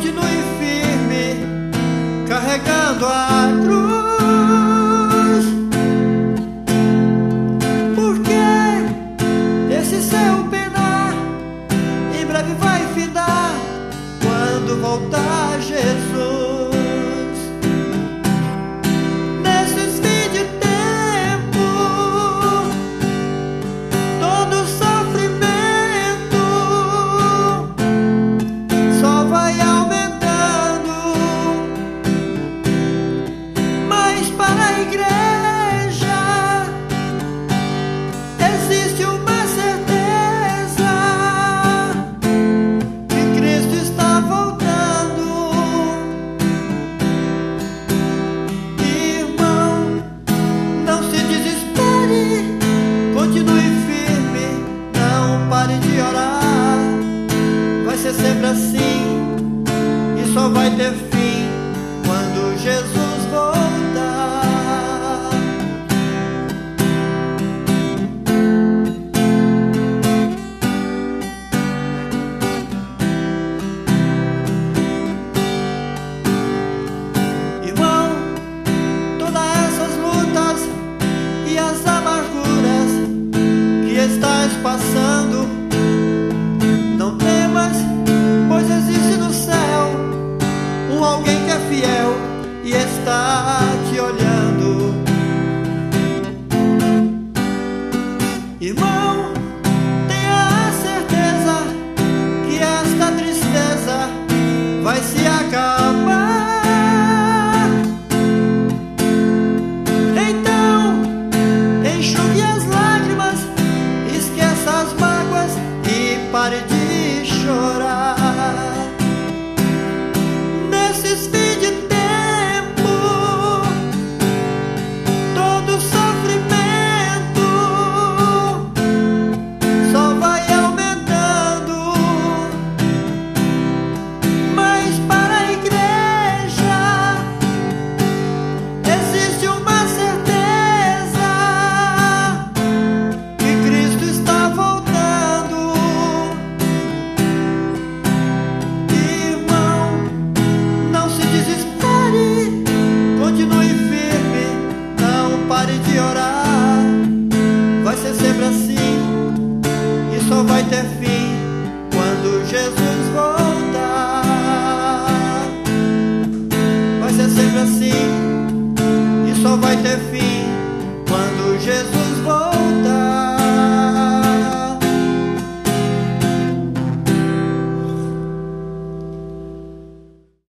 continue firme, carregando a cruz, porque esse seu penar em breve vai findar quando voltar Jesus. Nesses fim de tempo, todo sofrimento só vai aumentando, mas para a igreja existe uma certeza: que Cristo está voltando. Irmão, não se desespere, continue firme, não pare de orar. Vai ser sempre assim e só vai ter fim quando Jesus voltar. Irmão, todas essas lutas e as amarguras que estás passando, não temas, pois existe no céu um alguém que é fiel e está te olhando. Irmão, tenha a certeza que esta tristeza vai se acabar. Então, enxugue as lágrimas, esqueça as mágoas e pare de chorar. Nesses fim de tempo, todo sofrimento só vai aumentando, mas para a igreja existe uma certeza: que Cristo está voltando. Irmão, não se desespere, continue firme, não pare de orar. Vai ser sempre assim e só vai ter fim quando Jesus voltar. Vai ser sempre assim e só vai ter fim